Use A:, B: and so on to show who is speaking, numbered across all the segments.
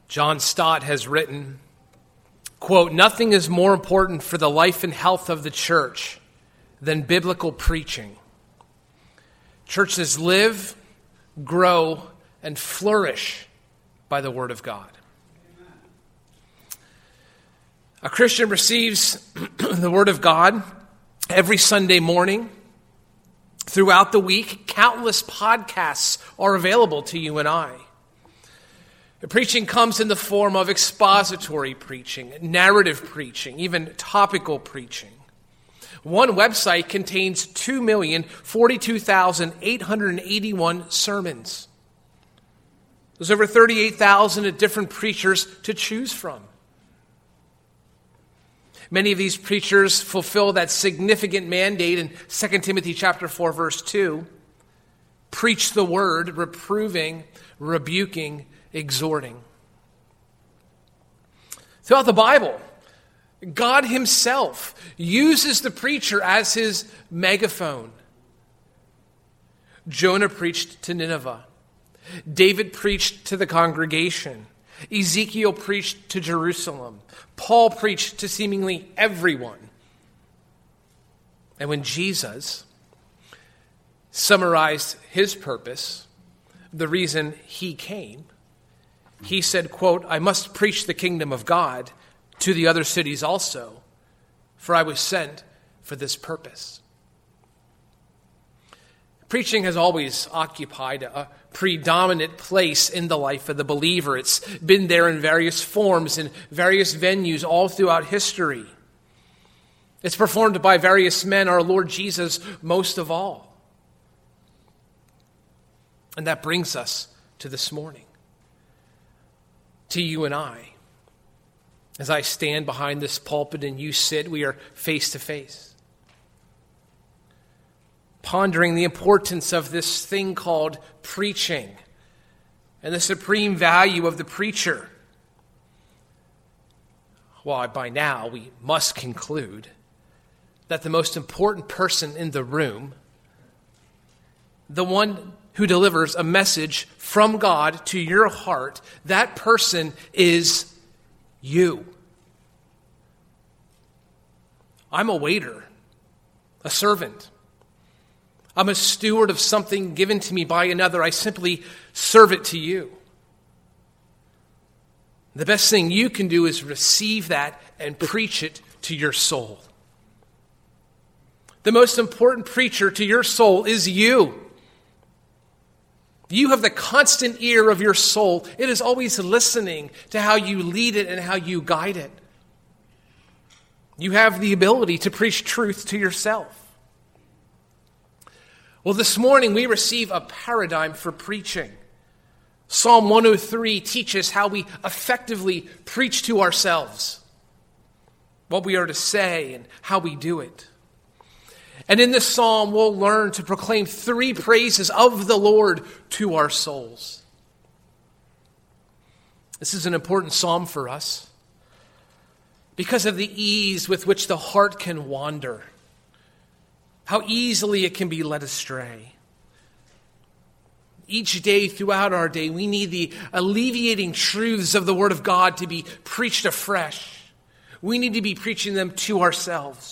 A: John Stott has written, quote, "Nothing is more important for the life and health of the church than biblical preaching. Churches live, grow, and flourish by the Word of God." A Christian receives the Word of God every Sunday morning. Throughout the week, countless podcasts are available to you and I. The preaching comes in the form of expository preaching, narrative preaching, even topical preaching. One website contains 2,042,881 sermons. There's over 38,000 different preachers to choose from. Many of these preachers fulfill that significant mandate in 2 Timothy chapter 4, verse 2. Preach the word, reproving, rebuking, exhorting. Throughout the Bible, God himself uses the preacher as his megaphone. Jonah preached to Nineveh. David preached to the congregation. Ezekiel preached to Jerusalem. Paul preached to seemingly everyone. And when Jesus summarized his purpose, the reason he came, he said, quote, "I must preach the kingdom of God to the other cities also, for I was sent for this purpose." Preaching has always occupied a predominant place in the life of the believer. It's been there in various forms, in various venues all throughout history. It's performed by various men, our Lord Jesus most of all. And that brings us to this morning, to you and I. As I stand behind this pulpit and you sit, we are face to face, pondering the importance of this thing called preaching and the supreme value of the preacher. Well, by now we must conclude that the most important person in the room, the one who delivers a message from God to your heart, that person is you. I'm a waiter, a servant. I'm a steward of something given to me by another. I simply serve it to you. The best thing you can do is receive that and preach it to your soul. The most important preacher to your soul is you. You have the constant ear of your soul. It is always listening to how you lead it and how you guide it. You have the ability to preach truth to yourself. Well, this morning we receive a paradigm for preaching. Psalm 103 teaches how we effectively preach to ourselves, what we are to say and how we do it. And in this psalm, we'll learn to proclaim 3 praises of the Lord to our souls. This is an important psalm for us because of the ease with which the heart can wander, how easily it can be led astray. Each day throughout our day, we need the alleviating truths of the Word of God to be preached afresh. We need to be preaching them to ourselves.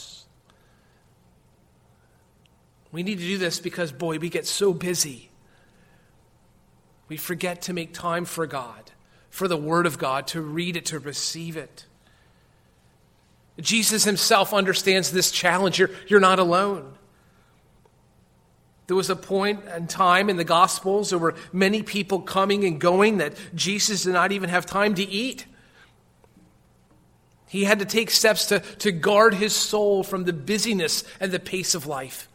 A: We need to do this because, boy, we get so busy. We forget to make time for God, for the Word of God, to read it, to receive it. Jesus himself understands this challenge. You're not alone. There was a point in time in the Gospels, there were many people coming and going that Jesus did not even have time to eat. He had to take steps to guard his soul from the busyness and the pace of life.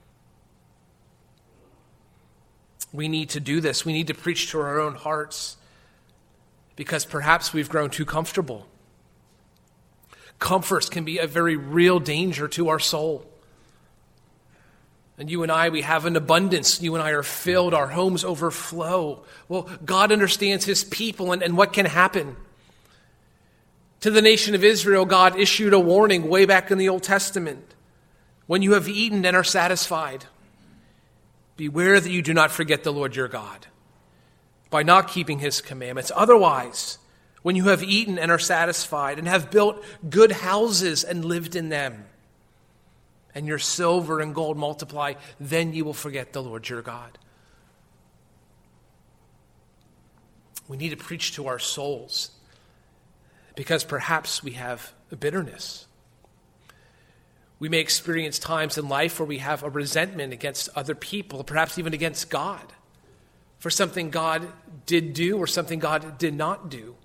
A: We need to do this. We need to preach to our own hearts because perhaps we've grown too comfortable. Comforts can be a very real danger to our soul. And you and I, we have an abundance. You and I are filled. Our homes overflow. Well, God understands his people and what can happen. To the nation of Israel, God issued a warning way back in the Old Testament. When you have eaten and are satisfied, beware that you do not forget the Lord your God by not keeping his commandments. Otherwise, when you have eaten and are satisfied, and have built good houses and lived in them, and your silver and gold multiply, then you will forget the Lord your God. We need to preach to our souls because perhaps we have a bitterness. We may experience times in life where we have a resentment against other people, perhaps even against God, for something God did do or something God did not do.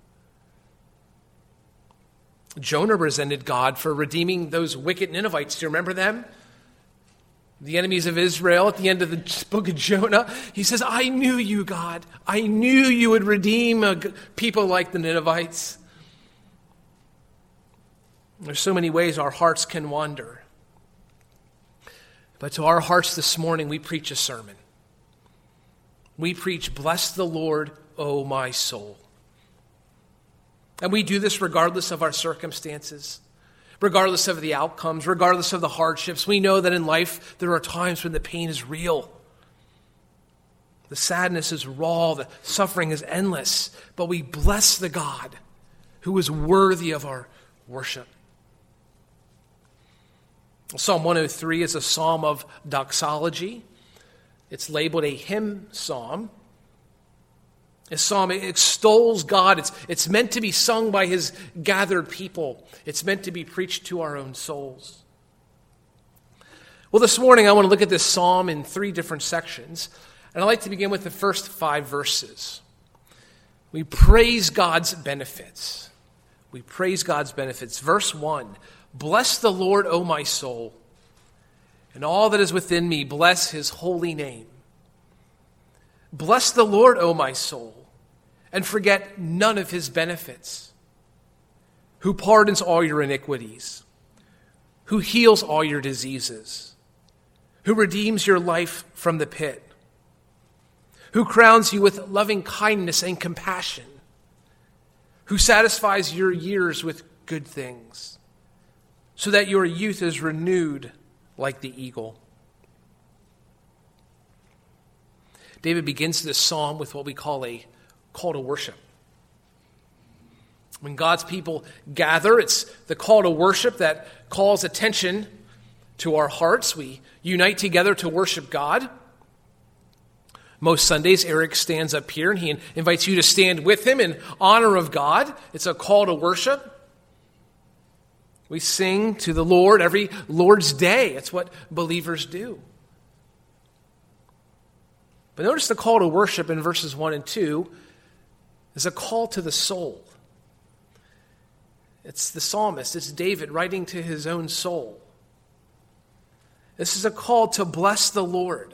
A: Jonah resented God for redeeming those wicked Ninevites. Do you remember them? The enemies of Israel at the end of the book of Jonah. He says, I knew you, God. I knew you would redeem people like the Ninevites. There's so many ways our hearts can wander. But to our hearts this morning, we preach a sermon. We preach, bless the Lord, O my soul. And we do this regardless of our circumstances, regardless of the outcomes, regardless of the hardships. We know that in life there are times when the pain is real. The sadness is raw, the suffering is endless, but we bless the God who is worthy of our worship. Psalm 103 is a psalm of doxology. It's labeled a hymn psalm. This psalm extols God. It's meant to be sung by his gathered people. It's meant to be preached to our own souls. Well, this morning I want to look at this psalm in 3 different sections. And I'd like to begin with the first 5 verses. We praise God's benefits. We praise God's benefits. Verse 1, bless the Lord, O my soul, and all that is within me, bless his holy name. Bless the Lord, O my soul, and forget none of his benefits, who pardons all your iniquities, who heals all your diseases, who redeems your life from the pit, who crowns you with loving kindness and compassion, who satisfies your years with good things, so that your youth is renewed like the eagle. David begins this psalm with what we call a call to worship. When God's people gather, it's the call to worship that calls attention to our hearts. We unite together to worship God. Most Sundays, Eric stands up here and he invites you to stand with him in honor of God. It's a call to worship. We sing to the Lord every Lord's Day. It's what believers do. But notice the call to worship in verses 1 and 2 is a call to the soul. It's the psalmist, it's David writing to his own soul. This is a call to bless the Lord.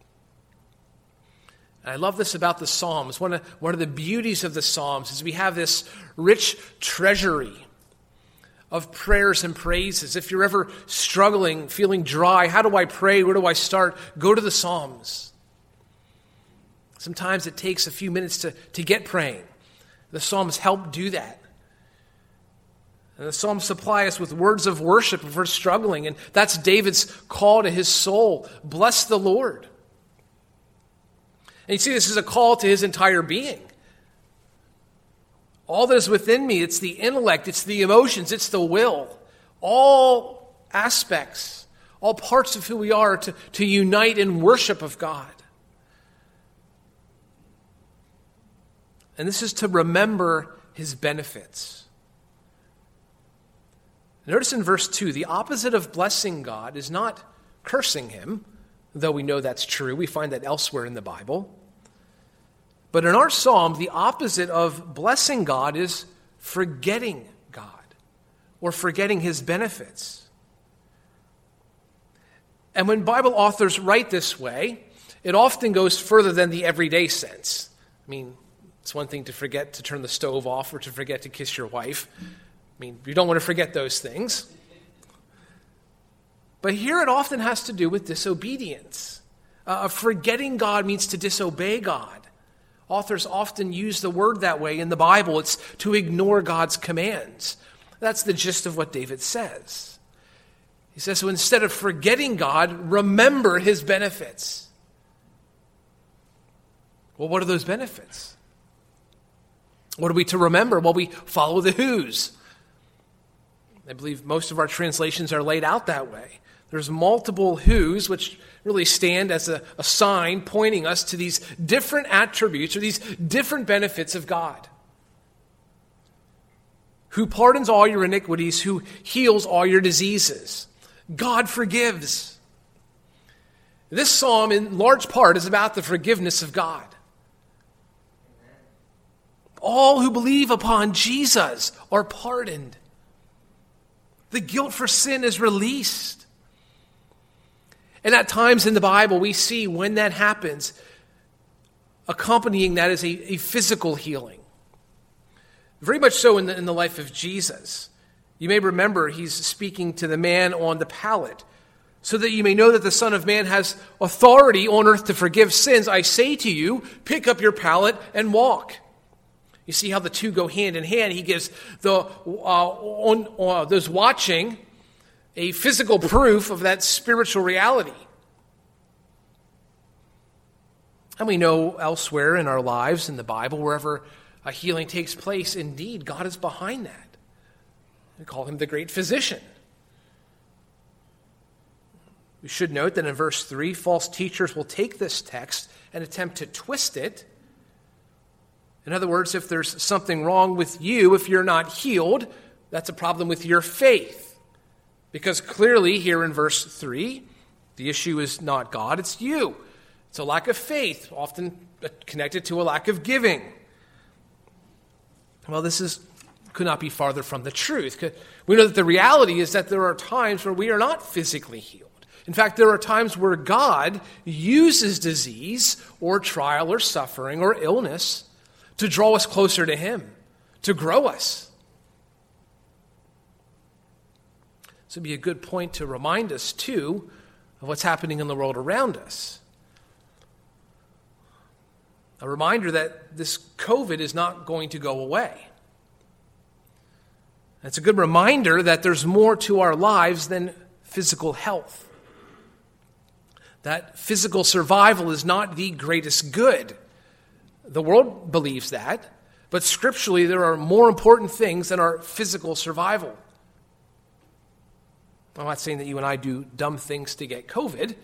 A: And I love this about the Psalms. One of the beauties of the Psalms is we have this rich treasury of prayers and praises. If you're ever struggling, feeling dry, how do I pray? Where do I start? Go to the Psalms. Sometimes it takes a few minutes to get praying. The Psalms help do that. And the Psalms supply us with words of worship if we're struggling. And that's David's call to his soul. Bless the Lord. And you see, this is a call to his entire being. All that is within me, it's the intellect, it's the emotions, it's the will. All aspects, all parts of who we are to unite in worship of God. And this is to remember his benefits. Notice in verse 2, the opposite of blessing God is not cursing him, though we know that's true. We find that elsewhere in the Bible. But in our psalm, the opposite of blessing God is forgetting God or forgetting his benefits. And when Bible authors write this way, it often goes further than the everyday sense. I mean, it's one thing to forget to turn the stove off or to forget to kiss your wife. I mean, you don't want to forget those things. But here it often has to do with disobedience. Forgetting God means to disobey God. Authors often use the word that way in the Bible. It's to ignore God's commands. That's the gist of what David says. He says, so instead of forgetting God, remember his benefits. Well, what are those benefits? What are we to remember? Well, we follow the who's. I believe most of our translations are laid out that way. There's multiple who's, which really stand as a sign pointing us to these different attributes or these different benefits of God. Who pardons all your iniquities, who heals all your diseases. God forgives. This psalm, in large part, is about the forgiveness of God. All who believe upon Jesus are pardoned. The guilt for sin is released. And at times in the Bible, we see when that happens, accompanying that is a physical healing. Very much so in the life of Jesus. You may remember he's speaking to the man on the pallet. So that you may know that the Son of Man has authority on earth to forgive sins, I say to you, pick up your pallet and walk. You see how the two go hand in hand. He gives those watching a physical proof of that spiritual reality. And we know elsewhere in our lives, in the Bible, wherever a healing takes place, indeed, God is behind that. We call him the great physician. We should note that in verse 3, false teachers will take this text and attempt to twist it. In other words, if there's something wrong with you, if you're not healed, that's a problem with your faith. Because clearly here in verse 3, the issue is not God, it's you. It's a lack of faith, often connected to a lack of giving. Well, could not be farther from the truth. We know that the reality is that there are times where we are not physically healed. In fact, there are times where God uses disease or trial or suffering or illness to draw us closer to him, to grow us. This would be a good point to remind us, too, of what's happening in the world around us. A reminder that this COVID is not going to go away. It's a good reminder that there's more to our lives than physical health. That physical survival is not the greatest good. The world believes that, but scripturally there are more important things than our physical survival. I'm not saying that you and I do dumb things to get COVID,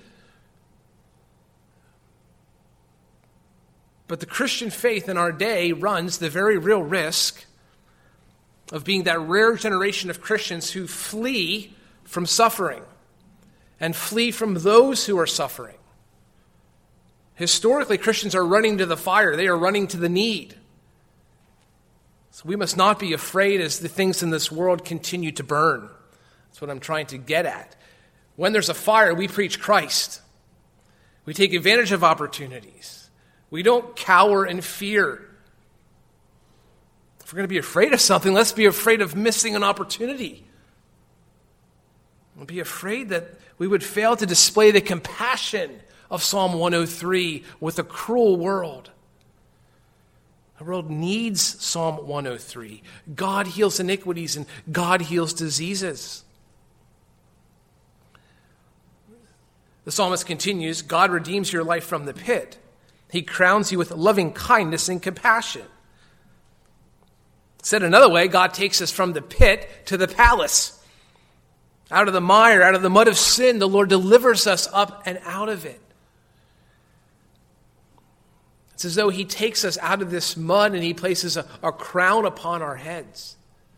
A: but the Christian faith in our day runs the very real risk of being that rare generation of Christians who flee from suffering and flee from those who are suffering. Historically, Christians are running to the fire. They are running to the need. So we must not be afraid as the things in this world continue to burn. That's what I'm trying to get at. When there's a fire, we preach Christ. We take advantage of opportunities. We don't cower in fear. If we're going to be afraid of something, let's be afraid of missing an opportunity. We'll be afraid that we would fail to display the compassion of Psalm 103 with a cruel world. The world needs Psalm 103. God heals iniquities and God heals diseases. The psalmist continues, God redeems your life from the pit. He crowns you with loving kindness and compassion. Said another way, God takes us from the pit to the palace. Out of the mire, out of the mud of sin, the Lord delivers us up and out of it. It's as though he takes us out of this mud and he places a crown upon our heads.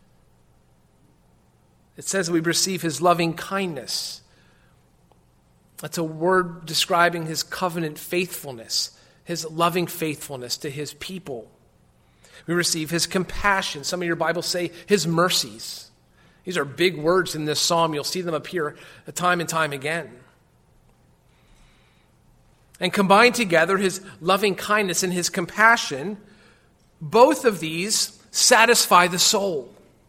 A: It says we receive his loving kindness. That's a word describing his covenant faithfulness, his loving faithfulness to his people. We receive his compassion. Some of your Bibles say his mercies. These are big words in this psalm. You'll see them appear time and time again. And combined together, his loving kindness and his compassion, both of these satisfy the soul.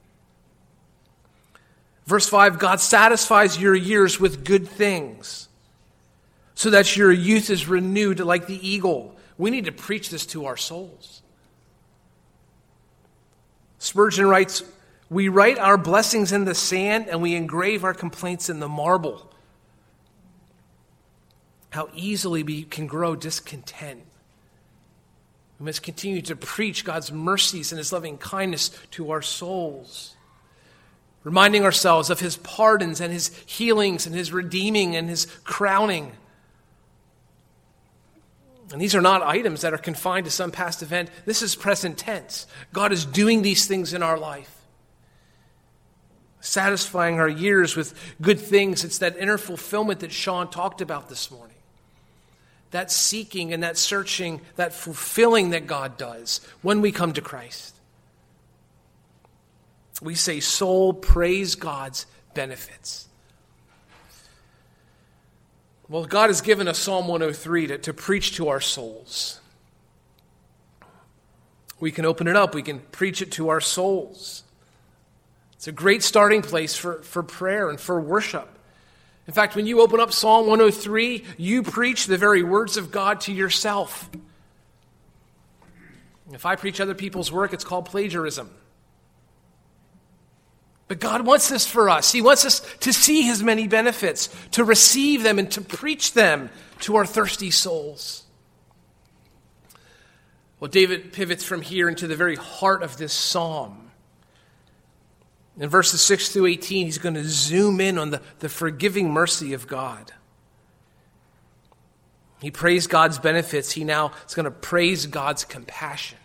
A: Verse 5, God satisfies your years with good things, so that your youth is renewed like the eagle. We need to preach this to our souls. Spurgeon writes, we write our blessings in the sand and we engrave our complaints in the marble. How easily we can grow discontent. We must continue to preach God's mercies and his loving kindness to our souls, reminding ourselves of his pardons and his healings and his redeeming and his crowning. And these are not items that are confined to some past event. This is present tense. God is doing these things in our life, satisfying our years with good things. It's that inner fulfillment that Sean talked about this morning. That seeking and that searching, that fulfilling that God does when we come to Christ. We say, soul, praise God's benefits. Well, God has given us Psalm 103 to preach to our souls. We can open it up. We can preach it to our souls. It's a great starting place for prayer and for worship. In fact, when you open up Psalm 103, you preach the very words of God to yourself. If I preach other people's work, it's called plagiarism. But God wants this for us. He wants us to see his many benefits, to receive them and to preach them to our thirsty souls. Well, David pivots from here into the very heart of this psalm. In verses 6 through 18, he's going to zoom in on the forgiving mercy of God. He praised God's benefits. He now is going to praise God's compassion.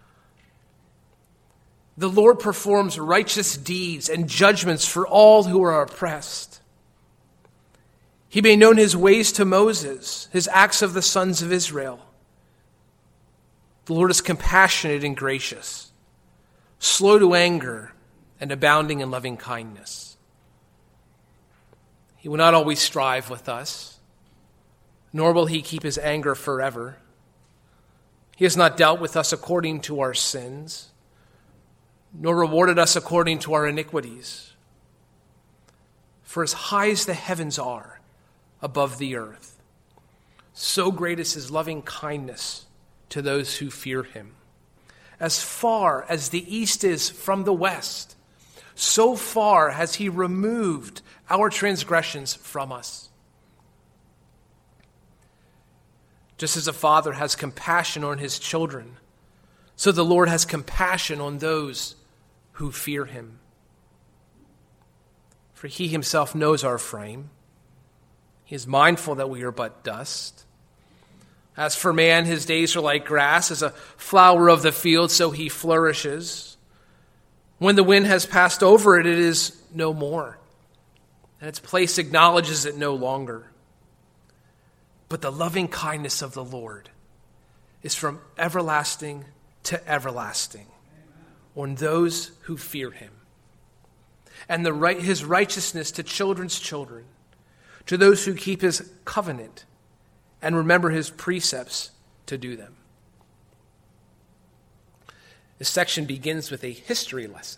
A: The Lord performs righteous deeds and judgments for all who are oppressed. He made known his ways to Moses, his acts of the sons of Israel. The Lord is compassionate and gracious, slow to anger, and abounding in loving kindness. He will not always strive with us, nor will he keep his anger forever. He has not dealt with us according to our sins, nor rewarded us according to our iniquities. For as high as the heavens are above the earth, so great is his loving kindness to those who fear him. As far as the east is from the west, so far has he removed our transgressions from us. Just as a father has compassion on his children, so the Lord has compassion on those who fear him. For he himself knows our frame. He is mindful that we are but dust. As for man, his days are like grass, as a flower of the field, so he flourishes. When the wind has passed over it, it is no more, and its place acknowledges it no longer. But the loving kindness of the Lord is from everlasting to everlasting on those who fear him, and his righteousness to children's children, to those who keep his covenant and remember his precepts to do them. This section begins with a history lesson.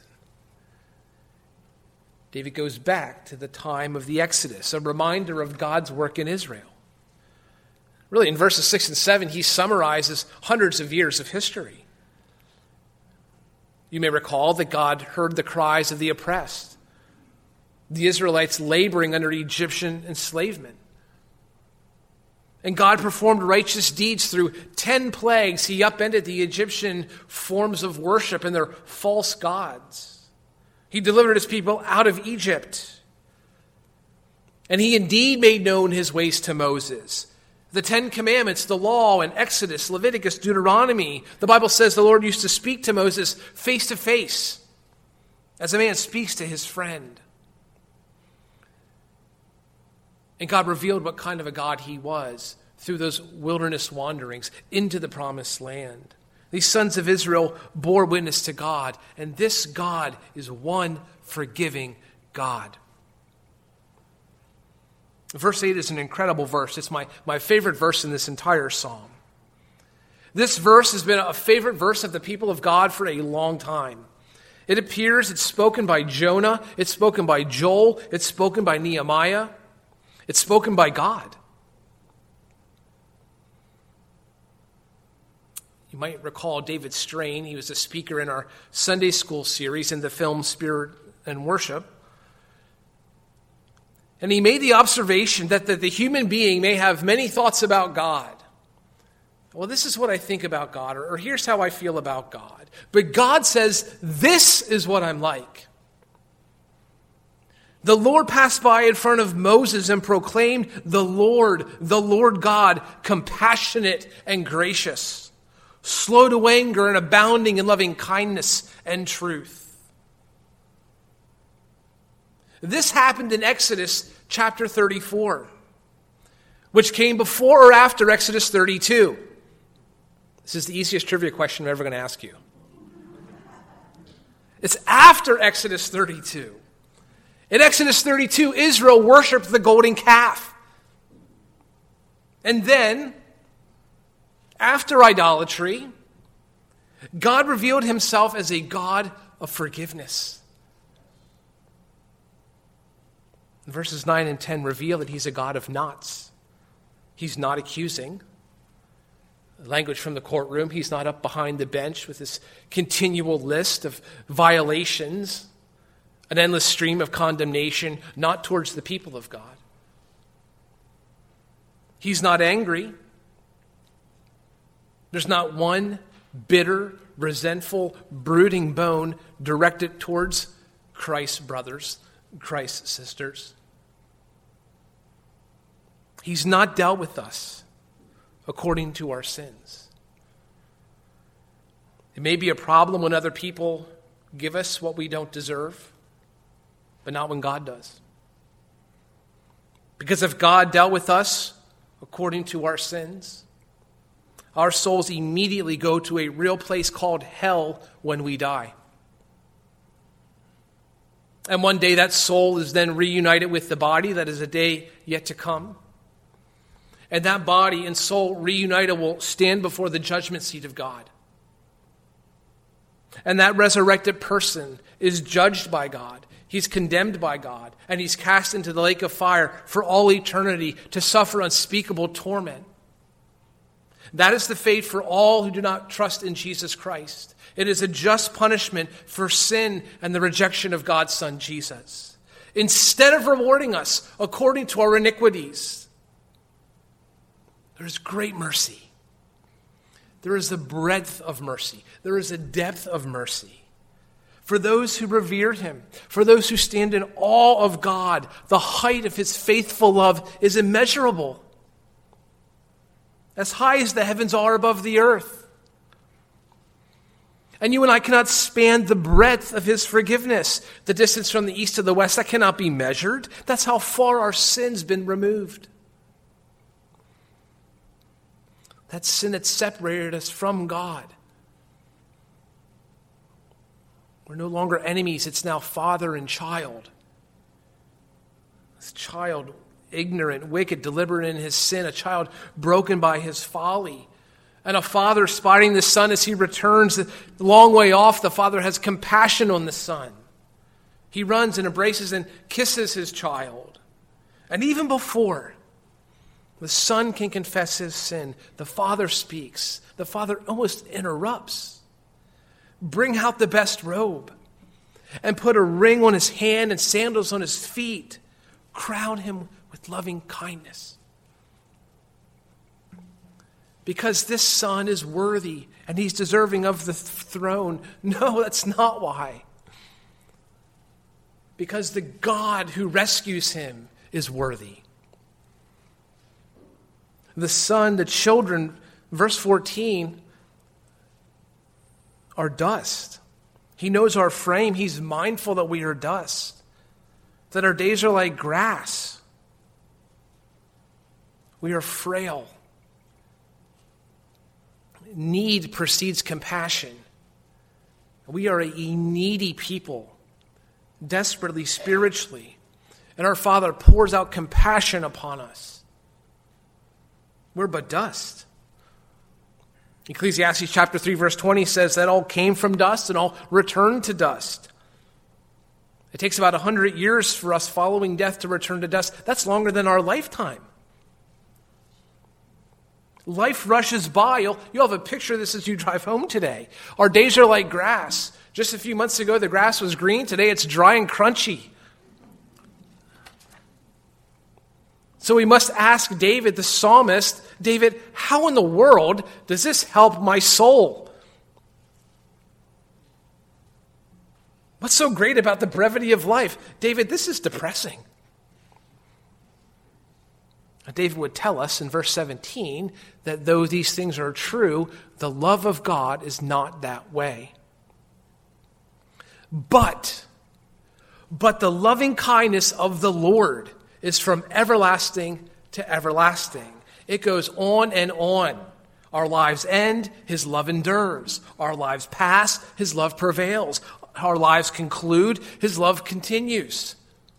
A: David goes back to the time of the Exodus, a reminder of God's work in Israel. Really, in verses 6 and 7, he summarizes hundreds of years of history. You may recall that God heard the cries of the oppressed, the Israelites laboring under Egyptian enslavement. And God performed righteous deeds through 10 plagues. He upended the Egyptian forms of worship and their false gods. He delivered his people out of Egypt. And he indeed made known his ways to Moses. The 10 Commandments, the law, and Exodus, Leviticus, Deuteronomy. The Bible says the Lord used to speak to Moses face to face, as a man speaks to his friend. And God revealed what kind of a God he was through those wilderness wanderings into the promised land. These sons of Israel bore witness to God, and this God is one forgiving God. Verse 8 is an incredible verse. It's my favorite verse in this entire psalm. This verse has been a favorite verse of the people of God for a long time. It appears, it's spoken by Jonah, it's spoken by Joel, it's spoken by Nehemiah. It's spoken by God. You might recall David Strain. He was a speaker in our Sunday school series in the film Spirit and Worship. And he made the observation that the human being may have many thoughts about God. well, this is what I think about God, or here's how I feel about God. But God says, this is what I'm like. The Lord passed by in front of Moses and proclaimed, the Lord God, compassionate and gracious, slow to anger and abounding in loving kindness and truth. This happened in Exodus chapter 34, which came before or after Exodus 32. This is the easiest trivia question I'm ever going to ask you. It's after Exodus 32. In Exodus 32, Israel worshiped the golden calf. And then, after idolatry, God revealed himself as a God of forgiveness. Verses 9 and 10 reveal that he's a God of nots. He's not accusing. Language from the courtroom, he's not up behind the bench with this continual list of violations, an endless stream of condemnation, not towards the people of God. He's not angry. There's not one bitter, resentful, brooding bone directed towards Christ's brothers, Christ's sisters. He's not dealt with us according to our sins. It may be a problem when other people give us what we don't deserve, but not when God does. Because if God dealt with us according to our sins, our souls immediately go to a real place called hell when we die. And one day that soul is then reunited with the body. That is a day yet to come. And that body and soul reunited will stand before the judgment seat of God. And that resurrected person is judged by God. He's condemned by God. And he's cast into the lake of fire for all eternity to suffer unspeakable torment. That is the fate for all who do not trust in Jesus Christ. It is a just punishment for sin and the rejection of God's Son, Jesus. Instead of rewarding us according to our iniquities, there is great mercy. There is a breadth of mercy. There is a depth of mercy. For those who revere him, for those who stand in awe of God, the height of his faithful love is immeasurable. As high as the heavens are above the earth. And you and I cannot span the breadth of his forgiveness. The distance from the east to the west, that cannot be measured. That's how far our sin's been removed. That sin that separated us from God. We're no longer enemies. It's now father and child. This child, ignorant, wicked, deliberate in his sin. A child broken by his folly. And a father spotting the son as he returns a long way off. The father has compassion on the son. He runs and embraces and kisses his child. And even before the son can confess his sin, the father speaks. The father almost interrupts. Bring out the best robe and put a ring on his hand and sandals on his feet. Crown him with loving kindness. Because this son is worthy and he's deserving of the throne. No, that's not why. Because the God who rescues him is worthy. The son, the children, verse 14, are dust. He knows our frame. He's mindful that we are dust. That our days are like grass. We are frail. Need precedes compassion. We are a needy people, desperately, spiritually. And our Father pours out compassion upon us. We're but dust. Ecclesiastes chapter 3 verse 20 says that all came from dust and all returned to dust. It takes about 100 years for us following death to return to dust. That's longer than our lifetime. Life rushes by. You'll have a picture of this as you drive home today. Our days are like grass. Just a few months ago, the grass was green. Today, it's dry and crunchy. So we must ask David, the psalmist, David, how in the world does this help my soul? What's so great about the brevity of life? David, this is depressing. David would tell us in verse 17 that though these things are true, the love of God is not that way. But the loving kindness of the Lord is from everlasting to everlasting. It goes on and on. Our lives end, his love endures. Our lives pass, his love prevails. Our lives conclude, his love continues.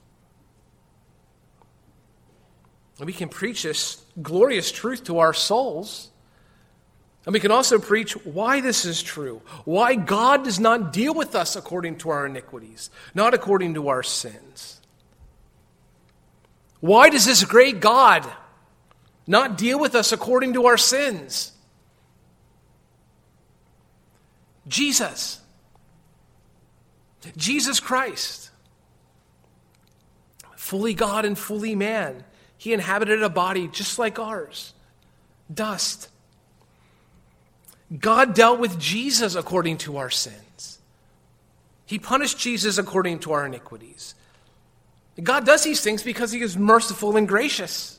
A: And we can preach this glorious truth to our souls. And we can also preach why this is true. Why God does not deal with us according to our iniquities, not according to our sins. Why does this great God not deal with us according to our sins? Jesus Christ, fully God and fully man, he inhabited a body just like ours, dust. God dealt with Jesus according to our sins. He punished Jesus according to our iniquities. God does these things because he is merciful and gracious.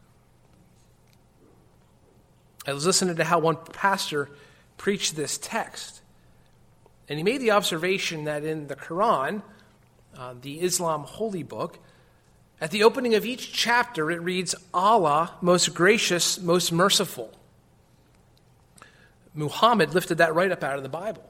A: I was listening to how one pastor preached this text, and he made the observation that in the Quran, the Islam holy book, at the opening of each chapter, it reads, Allah, most gracious, most merciful. Muhammad lifted that right up out of the Bible.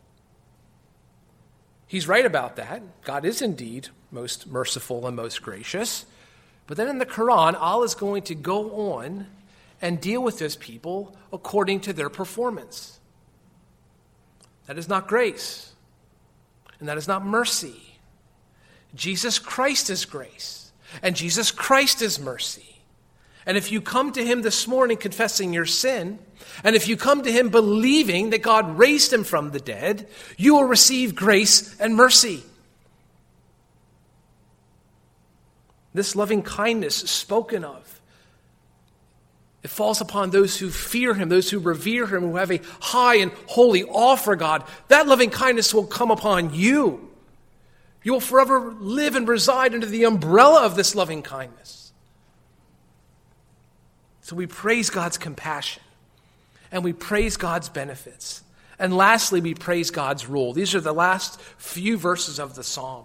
A: He's right about that. God is indeed most merciful and most gracious. But then in the Quran, Allah is going to go on and deal with his people according to their performance. That is not grace. And that is not mercy. Jesus Christ is grace. And Jesus Christ is mercy. And if you come to him this morning confessing your sin, and if you come to him believing that God raised him from the dead, you will receive grace and mercy. This loving kindness spoken of, it falls upon those who fear him, those who revere him, who have a high and holy awe for God. That loving kindness will come upon you. You will forever live and reside under the umbrella of this loving kindness. So we praise God's compassion, and we praise God's benefits. And lastly, we praise God's rule. These are the last few verses of the psalm.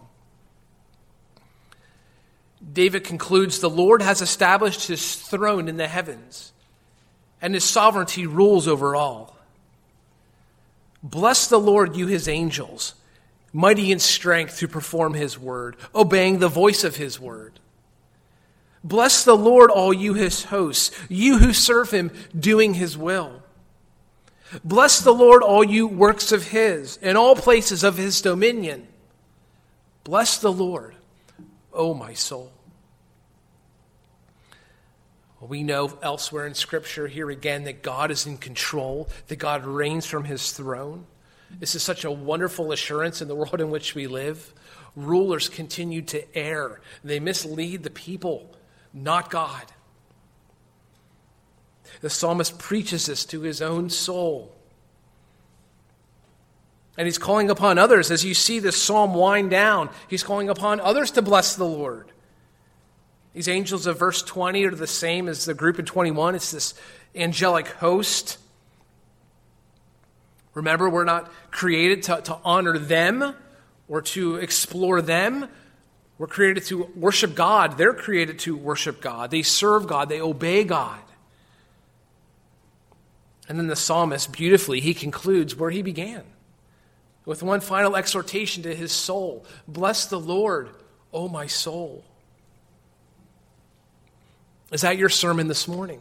A: David concludes, the Lord has established his throne in the heavens, and his sovereignty rules over all. Bless the Lord, you his angels, mighty in strength to perform his word, obeying the voice of his word. Bless the Lord, all you his hosts, you who serve him, doing his will. Bless the Lord, all you works of his, in all places of his dominion. Bless the Lord, O my soul. We know elsewhere in Scripture, here again, that God is in control, that God reigns from his throne. This is such a wonderful assurance in the world in which we live. Rulers continue to err. They mislead the people, not God. The psalmist preaches this to his own soul. And he's calling upon others. As you see this psalm wind down, he's calling upon others to bless the Lord. These angels of verse 20 are the same as the group in 21. It's this angelic host. Remember, we're not created to honor them or to explore them. We're created to worship God. They're created to worship God. They serve God. They obey God. And then the psalmist, beautifully, he concludes where he began, with one final exhortation to his soul. Bless the Lord, O my soul. Is that your sermon this morning?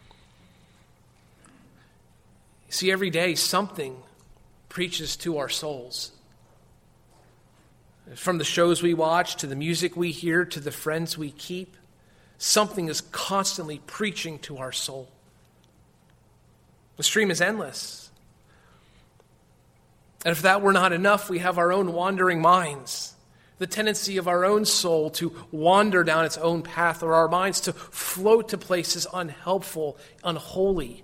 A: See, every day something preaches to our souls. From the shows we watch, to the music we hear, to the friends we keep, something is constantly preaching to our soul. The stream is endless. And if that were not enough, we have our own wandering minds the tendency of our own soul to wander down its own path, or our minds to float to places unhelpful, unholy.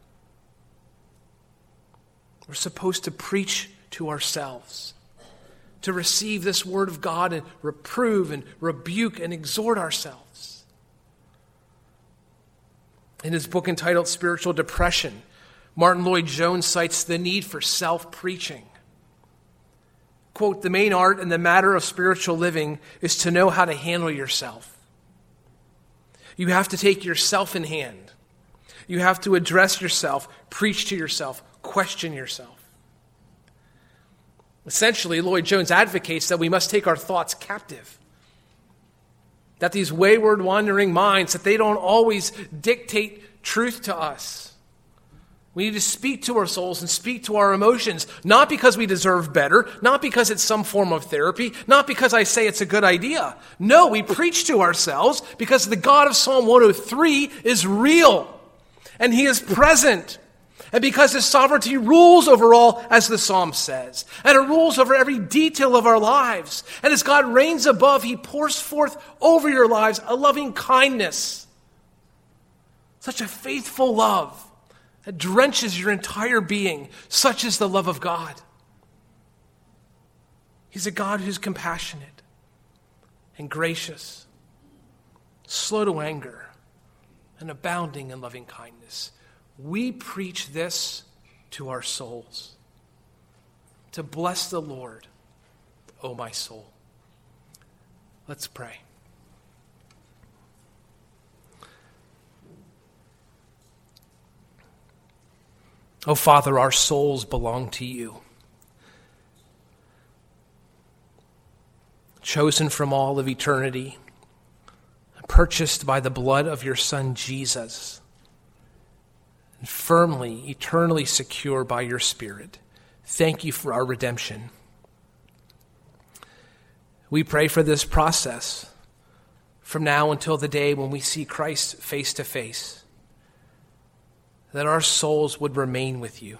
A: We're supposed to preach to ourselves, to receive this word of God and reprove and rebuke and exhort ourselves. In his book entitled Spiritual Depression, Martin Lloyd-Jones cites the need for self-preaching. Quote, "The main art and the matter of spiritual living is to know how to handle yourself. You have to take yourself in hand. You have to address yourself, preach to yourself, question yourself." Essentially, Lloyd-Jones advocates that we must take our thoughts captive. That these wayward, wandering minds, that they don't always dictate truth to us. We need to speak to our souls and speak to our emotions, not because we deserve better, not because it's some form of therapy, not because I say it's a good idea. No, we preach to ourselves because the God of Psalm 103 is real, and he is present, and because his sovereignty rules over all, as the psalm says, and it rules over every detail of our lives. And as God reigns above, he pours forth over your lives a loving kindness, such a faithful love that drenches your entire being. Such is the love of God. He's a God who's compassionate and gracious, slow to anger, and abounding in loving kindness. We preach this to our souls. To bless the Lord, O my soul. Let's pray. Oh, Father, our souls belong to you. Chosen from all of eternity, purchased by the blood of your Son, Jesus, and firmly, eternally secure by your Spirit. Thank you for our redemption. We pray for this process from now until the day when we see Christ face to face, that our souls would remain with you,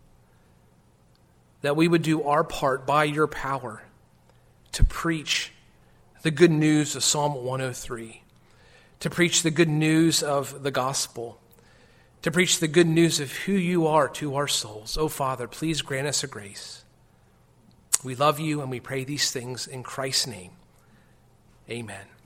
A: that we would do our part by your power to preach the good news of Psalm 103, to preach the good news of the gospel, to preach the good news of who you are to our souls. Oh, Father, please grant us a grace. We love you and we pray these things in Christ's name. Amen.